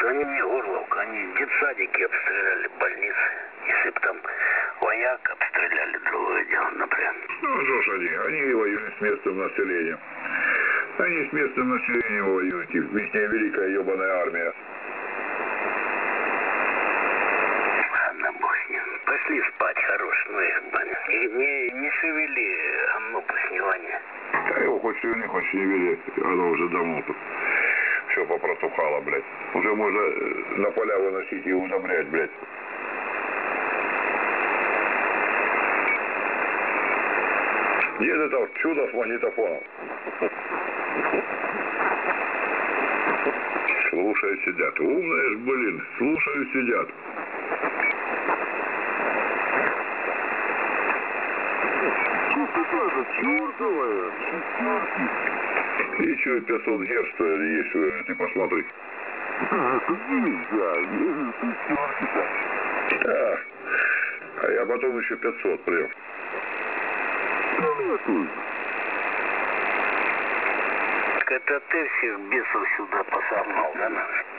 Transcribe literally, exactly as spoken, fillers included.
они не Горловка, они детсадики обстреляли, больницы. Если бы там вояк обстреляли, другое дело, например. Ну, что ж они, они воюют с местным населением. Они с местным населением воюют, их весьма великая ебаная армия. Ладно, бог с ним. Пошли спать, хорош, ну их, и не, не шевели, гамно посневание. Да его хоть и не хочешь не вели, оно уже давно тут все попротухало, блядь. Уже можно на поля выносить и удобрять, блядь. Где это чудо с магнитофоном? Слушают, сидят. Умные ж, блин, слушают, сидят. Чёртовая, Еще и пятьсот герц, что ли, есть, ты посмотри. А, а я потом еще пятьсот прям. Это ты всех бесов сюда посогнал, да?